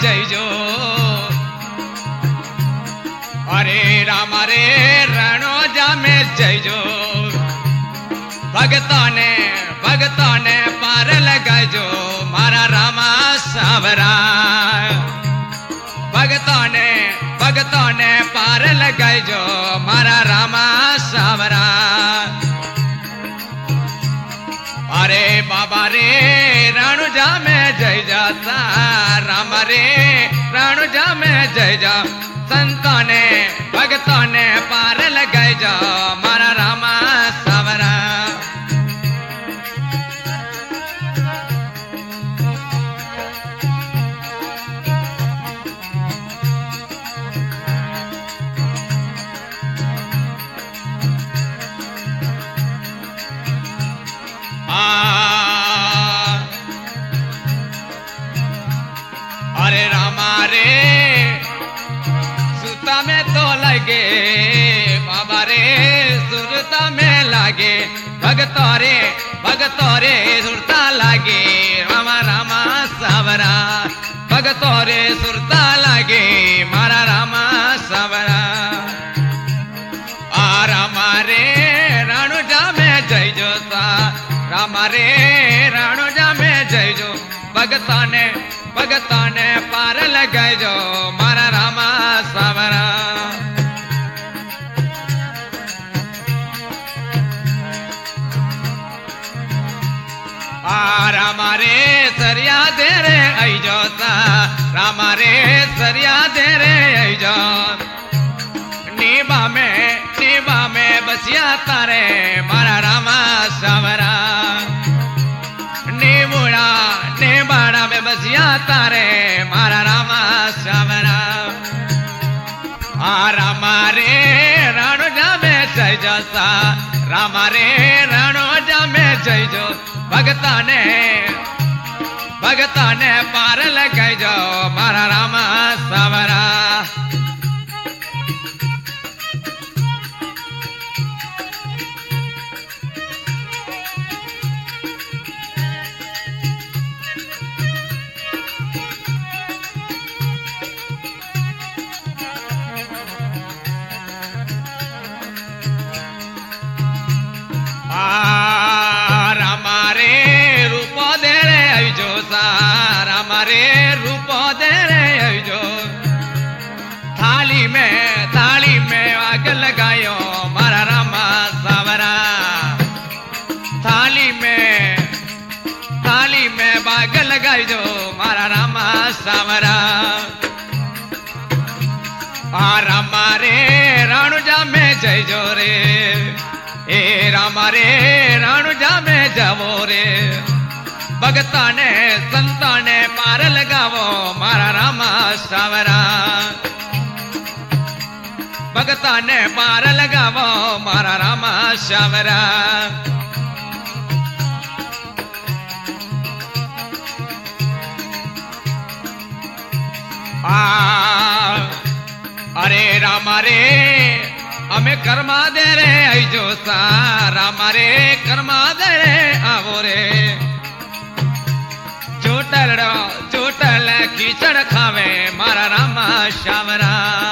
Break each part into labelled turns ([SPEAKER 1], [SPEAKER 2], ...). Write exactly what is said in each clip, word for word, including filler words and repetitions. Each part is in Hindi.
[SPEAKER 1] जइजो अरे राम रे रणोजा में जइजो भगतों ने भगतों ने पार लगाजो मारा रामा सावरा भगतों ने भगतों ने पार लगाजो मारा रामा सावरा अरे बाबा रे रणुजा में जय जाता राम रे रणुजा में जय जा संतों ने भगतों ने पार लगाई जा मारा रामा सावरा अरे रामा रे सुरता में तो लगे बाबा रे सुरता में लागे भगतों रे भगतों रे सुरता लागे रामा रामा सावरा भगतों रे सुरता लागे मारा रामा सावरा आ रामा रे रणुजा में जय जोता रामा रे रणुजा में जय जो भगतों ने भगतों ने पार लगाई जो मारा रामा सावरा आ रामा रे सरिया दे रे आई जोता रामा रे सरिया दे रे आई जो नीबा में नीबा में बसिया तारे मारा रामा सावरा नीबुड़ा नीबाड़ा में बसिया तारे मारा रामा सावरा आ रामा रे रणुजा में जय जोता रामा रे रणुजा में जय जो भगता ने भगता ने पार लगाई जो मारा रामा सावरा रामा रे रूप दे रे आई जो रामा रे रूप दे रे आई जो थाली में थाली में आग लगायो मारा रामा सावरा थाली में थाली में बाग लगाई जो मारा रामा सावरा आ रामा रे रणुजा में जय जो रे ए रामा रे रणुजा में जावो रे भगता ने संता ने पार लगावो मारा रामा सावरा भगता ने पार लगावो मारा रामा सावरा आ अरे रामा रे हमें कर्मा दे रे आई जो सा रामा रे कर्मा दे रे आवो रे चोटल चोटल कीचड़ खावे मारा रामा सावरा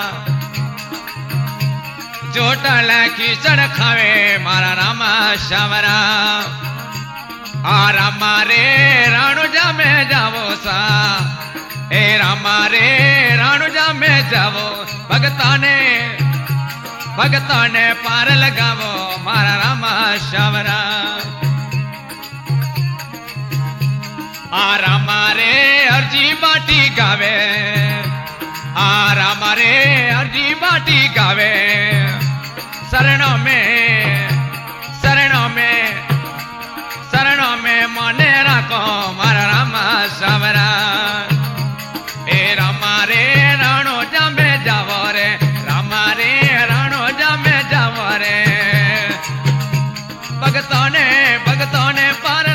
[SPEAKER 1] चोटल कीचड़ खावे मारा रामा सावरा आ रामा रे रणुजा में जावो सा ए रामा रे रणुजा में जावो भगता ने भगतों ने पार लगावो मारा रामा सावरा आ रामा रे अर्जी बाटी गावे आ रामा रे अर्जी बाटी गावे शरणों में शरणों में शरणों में मने रखो मारा रामा सावरा ए रामा रे रणुजा में जावो रे रामा रे रणुजा में जावो रे भगतों ने भगतों ने पार